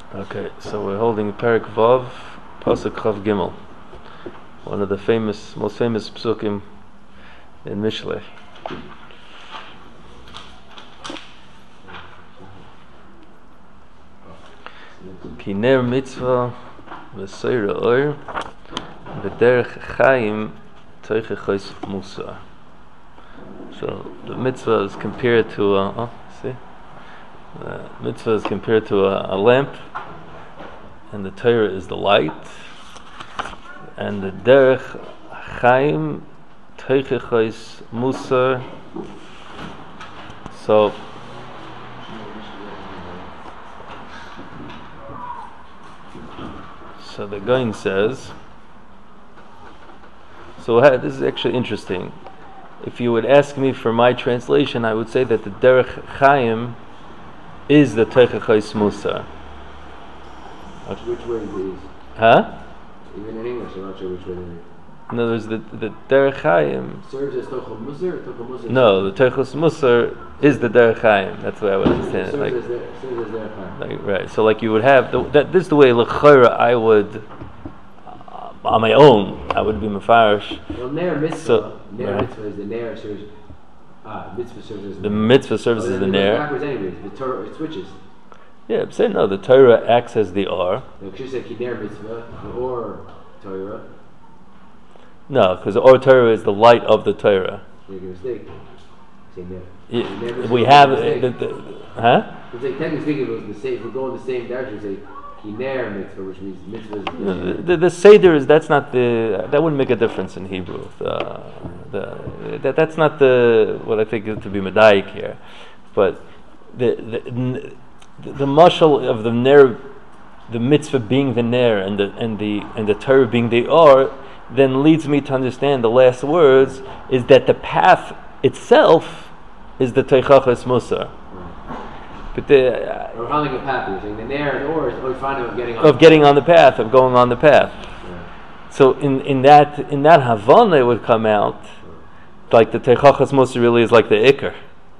Okay, so we're holding Perek Vav, Pasuk Chav Gimel, one of the most famous psukim in Mishlei. Ki ner mitzvah v'seira oir v'derech chaim toichechos musar. So the mitzvah is compared to mitzvah is compared to a lamp, and the Torah is the light, and the derech chaim toichechos musar. So the Gaon says, this is actually interesting. If you would ask me for my translation, I would say that the derech chaim is the toichechos musar. Which way it is? Huh? Even in English, I'm not sure which way it is. In other words, the derech chaim serves as toichechos musar, or toichechos musar? No, the toichechos musar is the derech chaim. That's the way I would understand it. Serves as derech chaim. Right. So, like you would have this is the way l'chayra I would on my own I would be mefarish. Well, ner mitzvah. Mitzvah is the ner serves. Mitzvah serves as the mitzvah serves as the ner. Backwards, anyways. The Torah it switches. Yeah, I'm saying no. The Torah acts as the or. No, because you said ki ner mitzvah, the or Torah. No, because the or Torah is the light of the Torah. So you're a mistake. Say ner. We have huh? Because technically speaking, it was the same. If we're going the same direction, say ki ner mitzvah, which means mitzvah is the seder is that wouldn't make a difference in Hebrew. That's not what I think is to be medayik here, but the mashal of the ner, the mitzvah being the ner and the Torah being the or, then leads me to understand the last words is that the path itself is the toichechos musar. But we're following a path. You're saying the ner and the or is always finding of getting on the path, of going on the path. Yeah. So in that Havana it would come out like the toichechos musar really is like the ikar,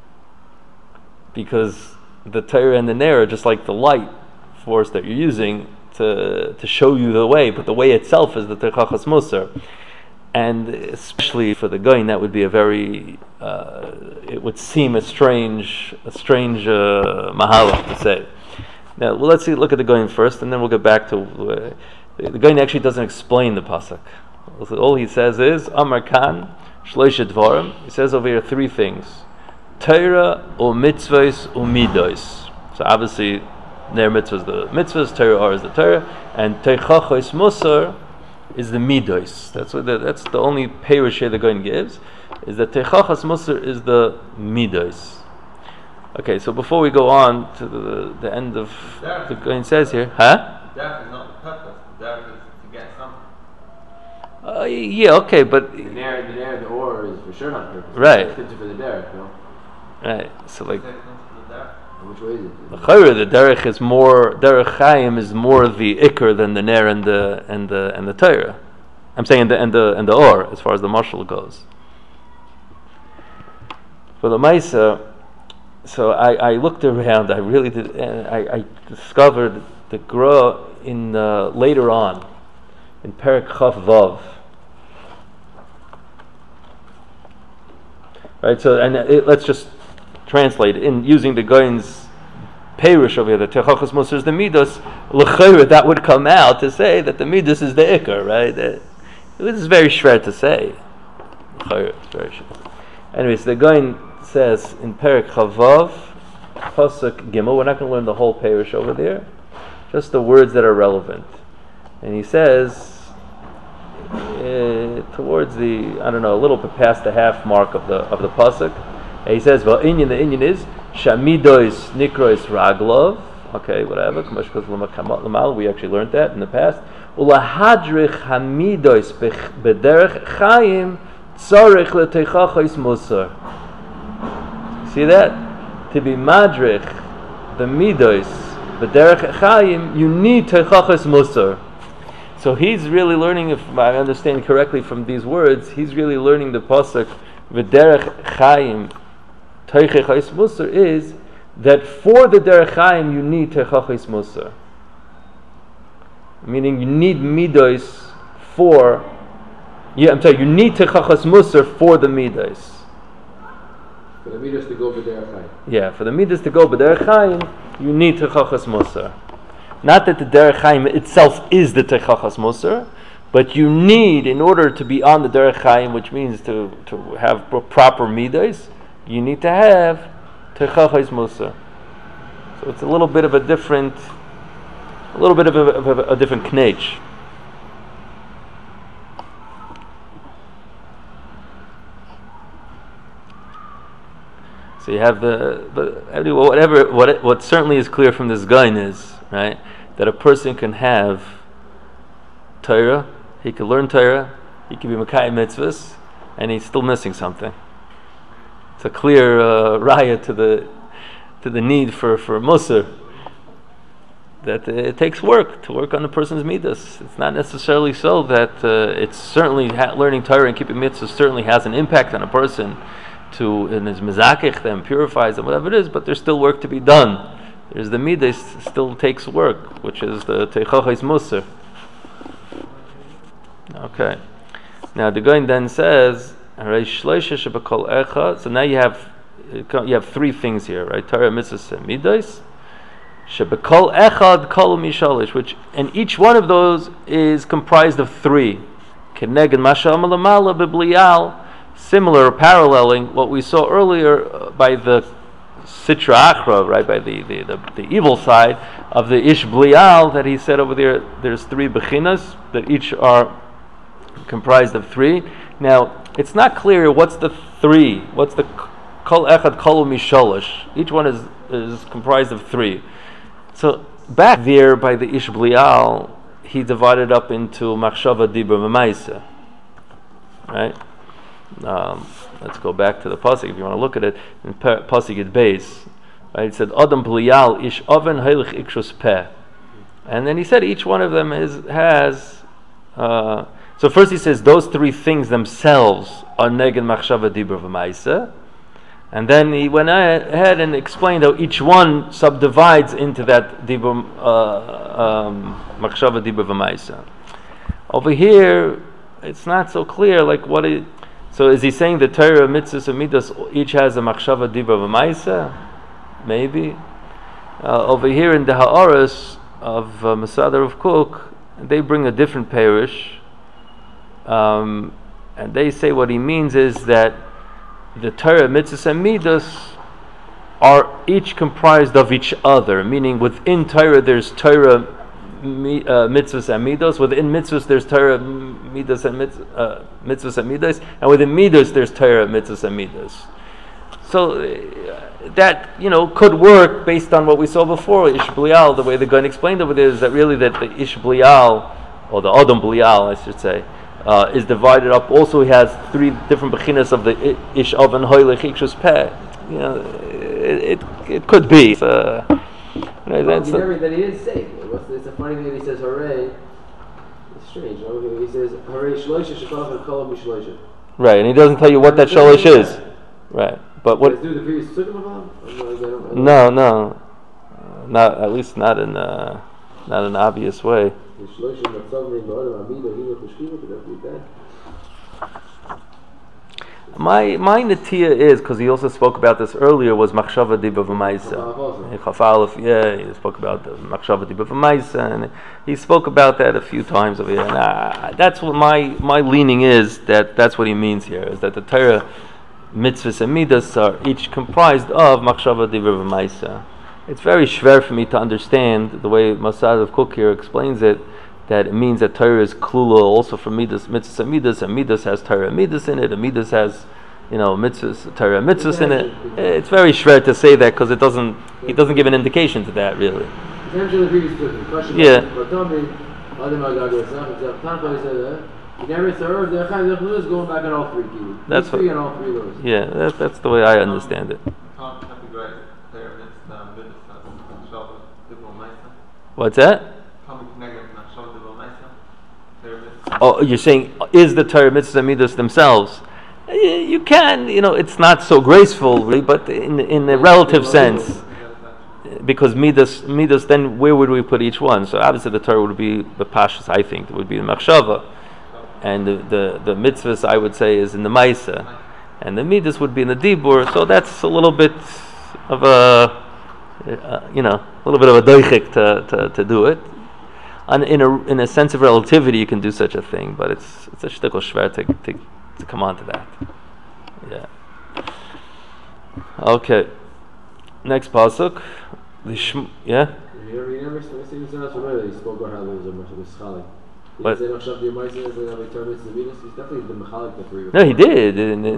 because the Torah and the ner are just like the light force that you're using to show you the way, but the way itself is the toichechos musar. And especially for the Gaon, that would be a very it would seem a strange mahalach to say. Now, let's look at the Gaon first, and then we'll get back to the Gaon. Actually doesn't explain the pasuk. All he says is Amar Kan Shloisha Dvarim. He says over here three things: Torah, or mitzvahs, or midos. So obviously, ner mitzvahs the mitzvahs, Torah or is the Torah, and toichechos musar is the midos. That's the only perush here the Gaon gives, is that toichechos musar is the midos. Okay, so before we go on to the end of the Gaon says here, Derech is not the purpose. Derech is to get something. Yeah, okay, but the ner, the or is for sure not the purpose. Right. It's for the derech, no? Right. So like, which way is it? The derech is more, derech chaim is more the ikar than the ner and the Torah. I'm saying and the or, as far as the mashal goes. For the Maisa, so I looked around. I really did, and I discovered the Gra in later on in Perek Chav Vav. Right. So let's just translate in using the Gaon's perush over here. The toichechos musar is the midos. L'chayra, that would come out to say that the midos is the ikar, right? This is very shver to say. L'chayra, it's very shver. Anyways, the Gaon says in Perek Chav Vav, pasuk Gimel. We're not going to learn the whole perush over there, just the words that are relevant. And he says towards a little bit past the half mark of the pasuk. And he says, "Well, the inyan is shamidois nikrois raglov." Okay, whatever. We actually learned that in the past. Ulahadrich hamidois bederech chaim tzarich leteichachos musar. See that? To be madrich the midois bederech chaim, you need teichachos musar. So he's really learning, if I understand correctly from these words, he's really learning the pasuk v'derech chaim toichechos musar is that for the derech chaim you need toichechos musar. meaning you need midos for. You need techachas musar for the midos. For the midas to go b'derech chayim. Yeah, for the midas to go b'derech chayim, you need techachas musar. Not that the derech chayim itself is the techachas musar, but you need, in order to be on the derech chayim, which means to have proper midas, you need to have techachas musar. So it's a little bit of a different knetch. So you have what certainly is clear from this gaon is, right, that a person can have Torah, he can learn Torah, he can be Mekayim mitzvahs, and he's still missing something. It's a clear raya to the need for Musar, that it takes work to work on the person's midas. It's not necessarily so that it's certainly learning Torah and keeping mitzvahs certainly has an impact on a person in his mezakich them, purifies them, whatever it is, but there's still work to be done. There's the midas still takes work, which is the teichachos musar. Okay. Now the Gaon then says, so now you have three things here, right? Torah, mitzvahs, and midas. Shebekol echad kol mishalish, which and each one of those is comprised of three. Keneged mashal malamala beblial. Similar, paralleling what we saw earlier by the Sitra Achra, right, by the evil side of the Ish Blial, that he said over there, there's three Bechinas, that each are comprised of three. Now, it's not clear what's the three, what's the Kol Echad Kol Misholosh. Each one is comprised of three. So, back there by the Ish Blial, he divided up into Machshava Dibur V'Maisa, right? Let's go back to the pasuk if you want to look at it. In pasuk at base, right? It said Adam Blial ish oven heilich ikshus peh, and then he said each one of them has. So first he says those three things themselves are neged machshava dibur v'maisa, and then he went ahead and explained how each one subdivides into that dibur machshava dibur v'maisa. Over here, it's not so clear. Like what it. So is he saying the Torah, mitzvahs, and midas each has a machshava dibur v'maisa? Maybe. Over here in the Ha'aras of Masada of Cook, they bring a different parish, and they say what he means is that the Torah, mitzvahs, and midas are each comprised of each other. Meaning within Torah there's Torah, mitzvahs and midas. Within mitzvahs there's Torah, midas and mitzvahs and midas, and within midas there's Torah, mitzvahs and midas. So that could work based on what we saw before. Ish Blial, the way the Gaon explained over there, is that really that the Ish Blial, or the Adam Blial, I should say, is divided up. Also, he has three different bechinas of the Ish Oven Hoylech Ikshus Peh. It could be. That he didn't say. It's a funny thing that he says hooray. It's strange. He says hooray shloisha shekach and kol mishloisha. Right, and he doesn't tell you what that shloish is. Right, but what? Does do the previous sukkim about? No, not at least not in an obvious way. My netiya is, because he also spoke about this earlier, was machshava dibur v'maisa. He spoke about the machshava dibur v'maisa, and he spoke about that a few times over here. And that's what my leaning is. That's what he means here, is that the Torah, mitzvahs, and midas are each comprised of machshava dibur v'maisa. It's very schwer for me to understand the way Masad of Cook here explains it, that it means that Torah is klula also for midas, mitzvahs, and midas has Torah midas in it, and midas has, mitzvahs, Torah mitzvahs in it. It's very schwer to say that because he doesn't give an indication to that really. Yeah. Going back on all three. That's what. Yeah, that's the way I understand it. What's that? Oh, you're saying, is the Torah, mitzvahs, and midas themselves? You can, it's not so graceful, really, but in a relative sense. because midas, then where would we put each one? So obviously the Torah would be the pashas. I think it would be the machshava, and the mitzvahs I would say is in the ma'isa, and the midas would be in the dibur. So that's a little bit of a little bit of a doichik to do it. And in a sense of relativity, you can do such a thing, but it's a shtickle shver to come on to that. Yeah. Okay. Next pasuk. Yeah. You never seen this else remember he spoke about how there was a mischalik. But He's definitely the mechalik the three. no, he did.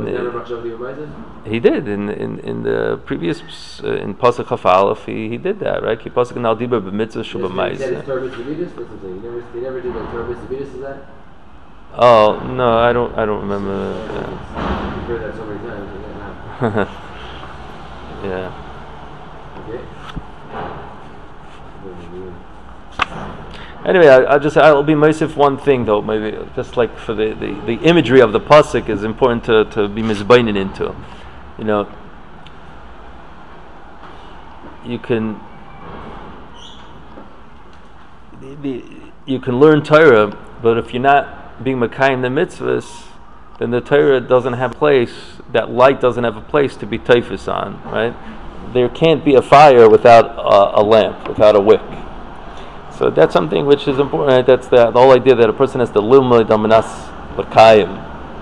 He did in the previous in pasuk Chaf Aleph. He did that, right? He pasuk Nal Diba b'mitzvah shu b'ma'aseh. He never did the Torah mitzvah. Is that? Oh no, I don't remember. You've heard that so many times. Yeah. Okay. Anyway, I'll be meisif one thing though, maybe just like for the imagery of the pasuk is important to be mizbainin into. You know, you can learn Torah, but if you're not being makayim the mitzvahs, then the Torah doesn't have a place. That light doesn't have a place to be teifus on, right? There can't be a fire without a lamp, without a wick. So that's something which is important. Right? That's the whole idea that a person has to lilmod amanas l'kayim.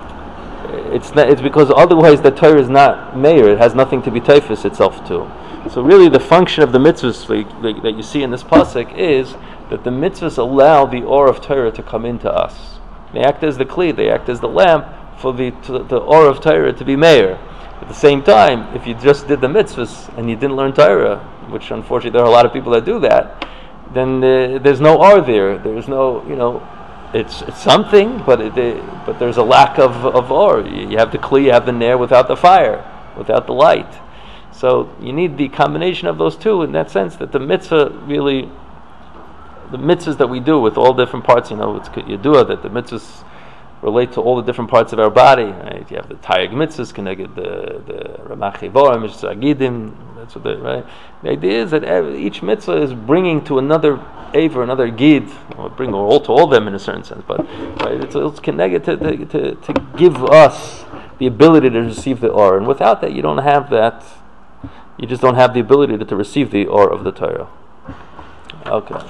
It's because otherwise the Torah is not meir. It has nothing to be teifus itself to. So really, the function of the mitzvahs that you see in this pasuk is that the mitzvahs allow the or of Torah to come into us. They act as the kli. They act as the lamp for the or of Torah to be meir. At the same time, if you just did the mitzvahs and you didn't learn Torah, which unfortunately there are a lot of people that do that, then there's no or there. There's no, it's something, but there's a lack of or. You have the kli, you have the ner without the fire, without the light. So you need the combination of those two in that sense that the mitzvah really, the mitzvahs that we do with all different parts, it's yedua that the mitzvahs relate to all the different parts of our body. Right? You have the Tayag mitzvahs, connected the Ramach Chivorim, Agidim. That's what right. The idea is that each mitzvah is bringing to another aver, another gid, or bring all to all of them in a certain sense. But right, it's connected to give us the ability to receive the or, and without that, you don't have that. You just don't have the ability to receive the or of the Torah. Okay.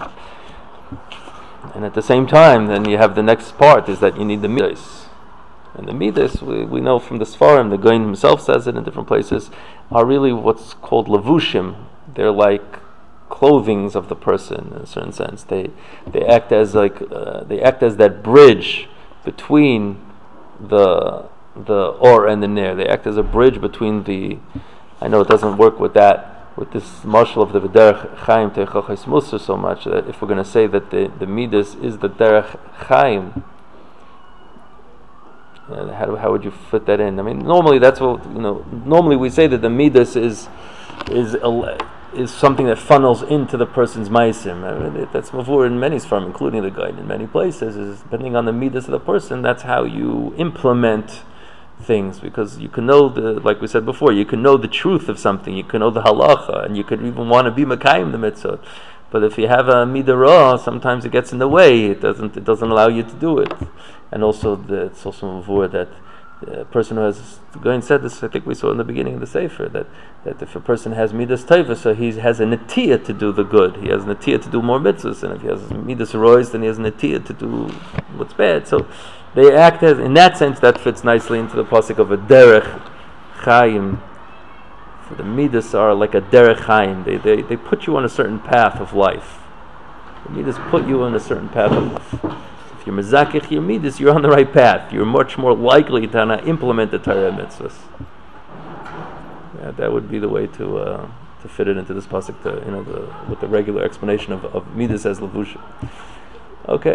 And at the same time, then you have the next part is that you need the midas. And the midas, we know from the Sfarim, the Goin himself says it in different places, are really what's called levushim. They're like clothings of the person in a certain sense. They act as that bridge between the or and the ner. They act as a bridge between the. I know it doesn't work with this marshal of the Derech Chaim Teichachais Musa so much that if we're going to say that the midas is the Derech Chaim, how would you fit that in? I mean, normally that's what Normally we say that the midas is something that funnels into the person's ma'asim. I mean, that's mavur in many sfarim, including the guide in many places. Is depending on the midas of the person. That's how you implement things, because you can know like we said before, you can know the truth of something, you can know the halacha, and you could even want to be makayim the mitzvah. But if you have a midah, sometimes it gets in the way. It doesn't allow you to do it. And also, it's also mavur that a person who has, Goin said this, I think we saw in the beginning of the Sefer, that if a person has midas taiva, so he has a netiyah to do the good. He has a netiyah to do more mitzvahs, and if he has midas rois, then he has a netiyah to do what's bad. So they act as, in that sense, that fits nicely into the pasuk of a derech chaim. So the midas are like a derech chaim. They put you on a certain path of life. The midas put you on a certain path of life. If you're mezakich your midas, you're on the right path. You're much more likely to implement the Torah mitzvahs. Yeah, that would be the way to fit it into this pasuk. With the regular explanation of midas as levushim. Okay.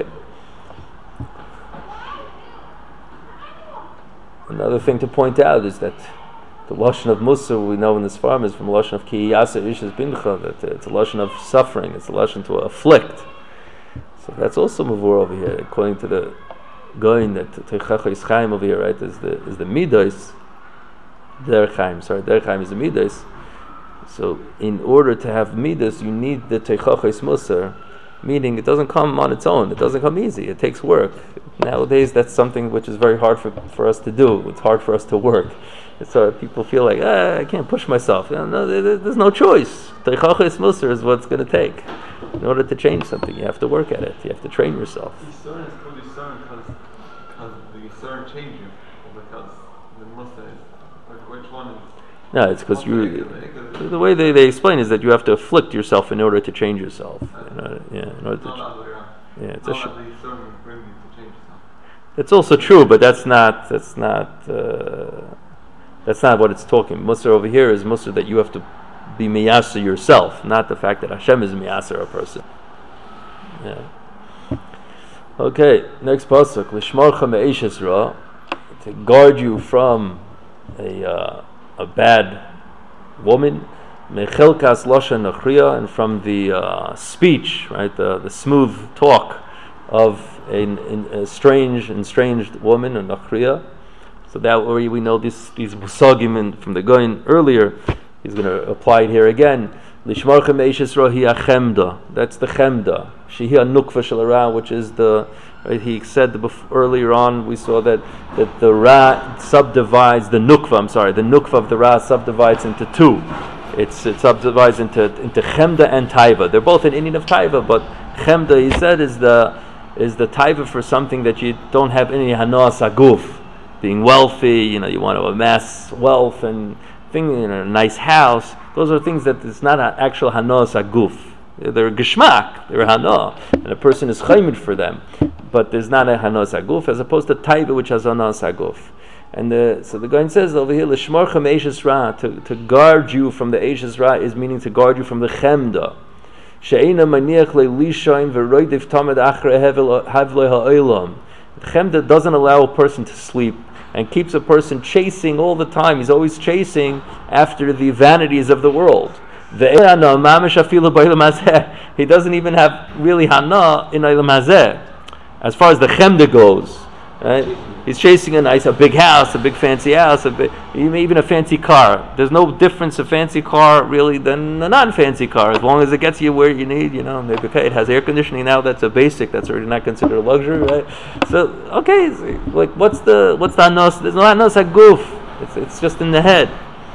Another thing to point out is that the lashon of Musa we know in this farm is from the lashon of ki yasa ishas bincha, that it's a lashon of suffering. It's a lashon to afflict. So that's also mavur over here, according to the Goin that Teichachais Chaim over here, right, is the midas. Derech Chaim is the midas. So in order to have midas, you need the teichachos musar, meaning it doesn't come on its own. It doesn't come easy. It takes work. Nowadays, that's something which is very hard for us to do. It's hard for us to work. So people feel like, I can't push myself. No, there's no choice. Teichachos musar is what it's going to take. In order to change something, you have to work at it. You have to train yourself. Yisrael is called Yisrael because the Yisrael change you, or because the Musa is, like, which one is? No, it's because the way they explain is that you have to afflict yourself in order to change yourself. In order it's not that the Yisrael bring you to change yourself. It's also true, but that's not what it's talking. Musar over here is Musar that you have to be miyasa yourself, not the fact that Hashem is miyasa a person. Yeah. Okay, next pasuk. Lishmarcha me'eshes ra, to guard you from a bad woman. Mechelkas loshen nachriya, and from the speech, right, the smooth talk of a estranged woman, a nachriya. So that way we know these musagim from the Goyin earlier. He's going to apply it here again. Lishmarcha me'eshes ra hi achemda. That's the chemda. Shehi nukva shel ra, which is the. Right, he said earlier on. We saw that the ra subdivides the nukva. The nukva of the ra subdivides into two. It subdivides into chemda and taiva. They're both an Indian of taiva, but chemda, he said, is the taiva for something that you don't have any hanas aguf. Being wealthy, you want to amass wealth and a nice house. Those are things that it's not an actual hanas aguf. They're geshmak, they're hana, and a person is chaymed for them, but there's not a hanas aguf, as opposed to taiva, which has hanas aguf. And so the Goyin says over here, l'shmarcha me'eshes ra, to guard you from the eshes ra is meaning to guard you from the chemda. She'ena maniach le'lishayin v'roidiv tamed achre havle ha'olam. Chemda doesn't allow a person to sleep and keeps a person chasing all the time. He's always chasing after the vanities of the world. He doesn't even have really hana in Olam Hazeh. As far as the chemda goes, right? He's chasing a big house, a big fancy house, even a fancy car. There's no difference a fancy car really than a non-fancy car, as long as it gets you where you need. Maybe it has air conditioning now. That's a basic. That's already not considered a luxury, right? So okay, like what's the hanos? There's no hanos aguf. It's just in the head.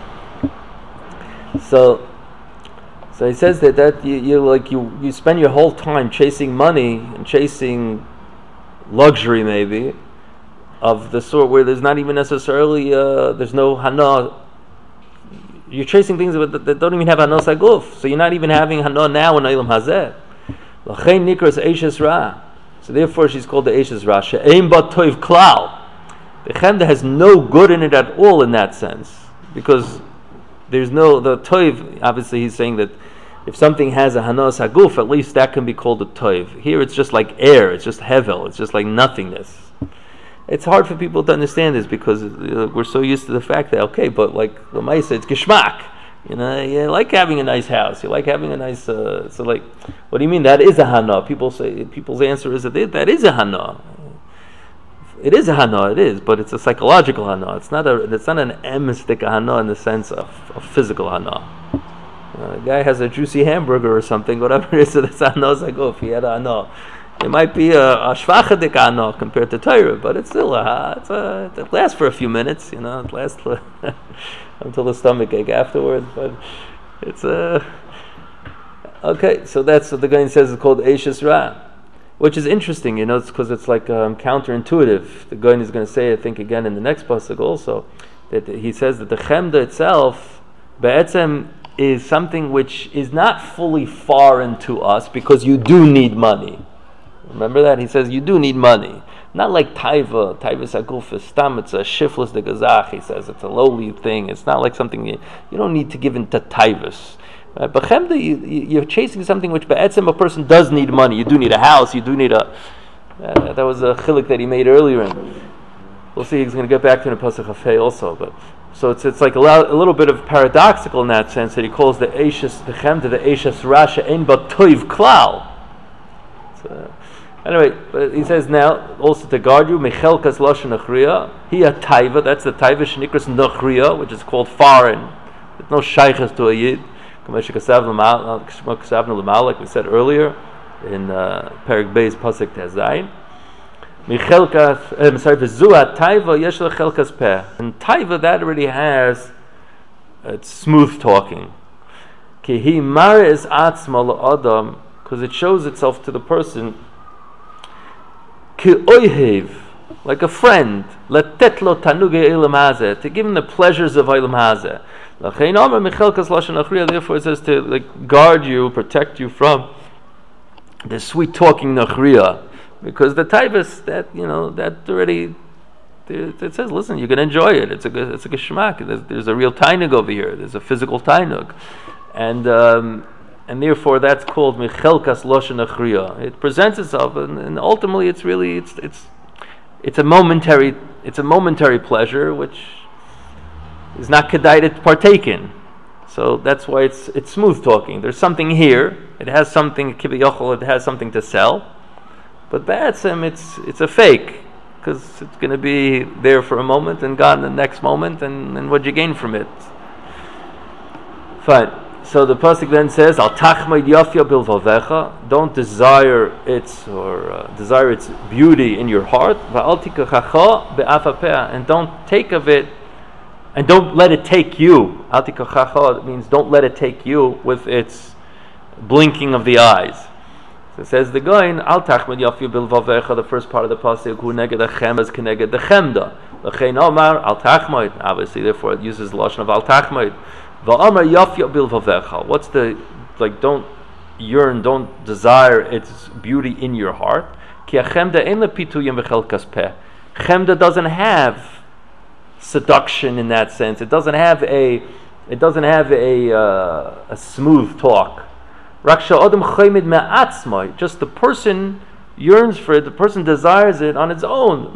So he says that you spend your whole time chasing money and chasing luxury, maybe, of the sort where there's not even necessarily there's no hana. You're chasing things that don't even have hanos aguf, so you're not even having hana now in Olam Hazeh. L'chein nikras eshes ra. So therefore, she's called the eshes ra. She'ein ba toiv klal. The chemda has no good in it at all in that sense, because there's the toiv. Obviously, he's saying that if something has a hanos aguf, at least that can be called a toiv. Here, it's just like air. It's just hevel. It's just like nothingness. It's hard for people to understand this because we're so used to the fact that but like Lamaisa, it's geshmak. You like having a nice house. You like having a nice. So like, what do you mean that is a hana? People's answer is that is a hana. It is a hana. It is, but it's a psychological hana. It's not an emistic hana in the sense of physical hana. A guy has a juicy hamburger or something, whatever it is. So that's hana. It's like, if he had a hana. It might be a shvachadik ano compared to Torah, but it's still it lasts for a few minutes, it lasts until the stomach ache afterwards, but it's okay, so that's what the guy says is called Eshes Ra, which is interesting, it's because it's like counterintuitive. The guy is going to say, I think again in the next pasuk also, that he says that the chemda itself, be'etzem, is something which is not fully foreign to us because you do need money. Remember that? He says you do need money. Not like taiva saguf is stam, it's a shifless de gazach, he says. It's a lowly thing. It's not like something you don't need to give into taivas. But chemda, you're chasing something which be'etzem a person does need money. You do need a house, you do need a... that was a chilik that he made earlier. We'll see, he's going to get back to the Pasuk Hafei also. But so it's like a little bit of paradoxical in that sense that he calls the chemda, the eshes rasha ein ba toiv klal. Anyway, but he says now also to guard you, mechelkas loshen nachriya, he a taiva, that's the taiva shenikras nachriya, which is called foreign. There's no shaykhs to a yid. Like we said earlier in Perek Beis Pasuk Tezayin. And taiva, that already has it's smooth talking. Because it shows itself to the person like a friend, to give him the pleasures of Olam Hazeh. Therefore it says to guard you, protect you from the sweet talking nachriya, because the taivas that that already it says, listen, you can enjoy it. It's a geschmack. There's a real tainug over here. There's a physical tainug, and therefore that's called michelkas loshen nachriya. It presents itself, and ultimately it's really it's a momentary pleasure which is not kedai to partake in. So that's why it's smooth talking. There's something here. It has something kibiyachol. It has something to sell, but ba'atzem it's a fake, because it's going to be there for a moment and gone the next moment, and what you gain from it. Fine. So the pasuk then says, "Al tachmid yafya bilvavecha." Don't desire its beauty in your heart. Va'al tikachacha be'afapeh, and don't take of it. And don't let it take you. It means don't let it take you with its blinking of the eyes. So it says the Goin, Al Tachmid Yafi Bilvavecha, the first part of the pasuk, Hu neged Hachem as keneged the Chemda. L'chein Omar Al Tachmid. Obviously, therefore, it uses the lashon of Al Tachmid. Va'Omar Yafi Bilvavecha. What's the don't yearn, don't desire its beauty in your heart. Ki Chemda ein lepituyim v'chelkas peh. Chemda doesn't have seduction in that sense. It doesn't have a smooth talk. Just the person yearns for it, the person desires it on its own.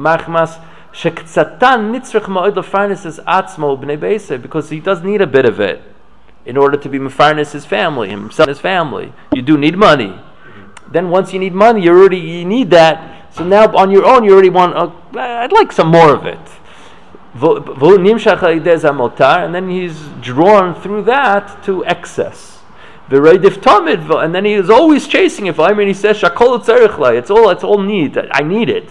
Because he does need a bit of it in order to be mefarnes his family, himself and his family. You do need money. Then once you need money, you need that. So now on your own, you already want, I'd like some more of it. And then he's drawn through that to excess. And then he is always chasing it. And he says, it's all need. I need it.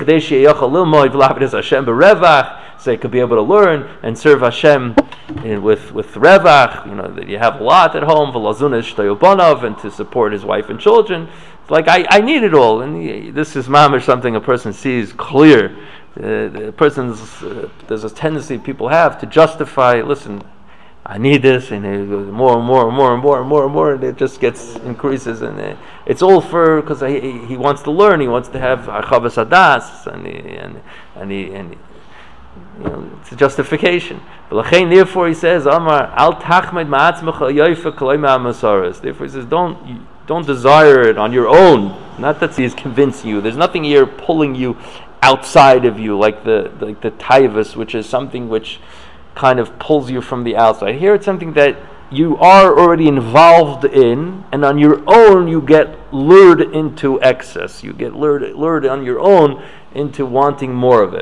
So he could be able to learn and serve Hashem with revach, that you have a lot at home, and to support his wife and children. It's like, I need it all. And this is mamish, something a person sees clear. The there's a tendency people have to justify, listen, I need this, and more and more and more and more and more and more, and it just increases, and it's all because he wants to learn, he wants to have achavas hadas, and it's a justification. Therefore he says, Amar al tachmed ma'atzmecha yoyfa kolay ma'amasaras. Therefore he says, don't desire it on your own. Not that he is convincing you. There's nothing here pulling you outside of you, like the taivas, which is something which kind of pulls you from the outside. Here it's something that you are already involved in, and on your own you get lured into excess. You get lured on your own into wanting more of it.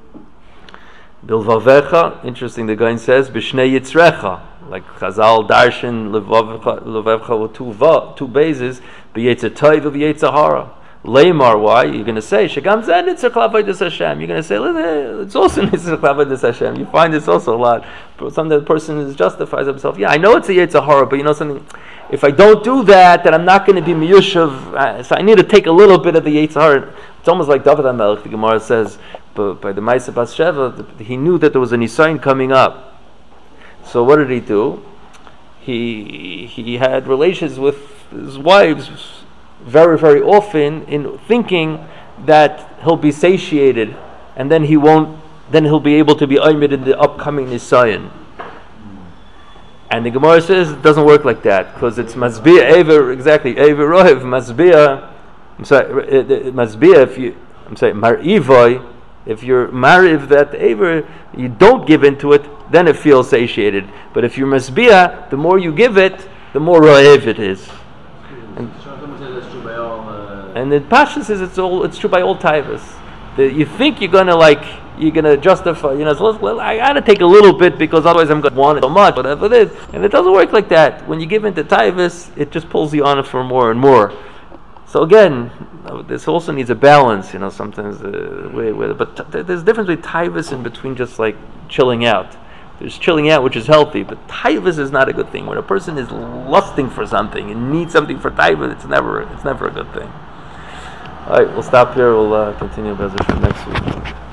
Bilvavecha, interesting, the guy says, B'shnei yitzrecha, like Chazal Darshan, Levavcha with two bases, B'yetze Tov v'yetze hara. Leimar, why? You're going to say, Shagam Zeh Nitzach L'Avodas Hashem. You're going to say, it's also Nitzach L'Avodas Hashem. You find this also a lot. Sometimes the person justifies himself. Yeah, I know it's a Yetzer Hara, but something, if I don't do that, then I'm not going to be Miyushav. So I need to take a little bit of the Yetzer Hara. It's almost like David HaMelech, the Gemara says, but by the Ma'aseh Bas Sheva, he knew that there was a Nisayin coming up. So what did he do? He had relations with his wives very, very often, in thinking that he'll be satiated, and then he'll be able to be oimid in the upcoming Nisayan. And the Gemara says it doesn't work like that, because it's Mazbiya Ever, exactly, Ever Rohev, Mazbiya, Mar'ivoy, if you're Mariv that Ever, you don't give into it, then it feels satiated. But if you're Mazbiya, the more you give it, the more Rohev it is. And the Pasha says it's true by all taivas. You think you're going to you're going to justify, so I got to take a little bit because otherwise I'm going to want it so much, whatever it is. And it doesn't work like that. When you give into taivas, it just pulls you on it for more and more. So again, this also needs a balance, sometimes, but there's a difference between taivas and between just like chilling out. There's chilling out, which is healthy, but taivas is not a good thing. When a person is lusting for something and needs something for taivas, it's never a good thing. All right, we'll stop here. We'll continue Bezos for next week.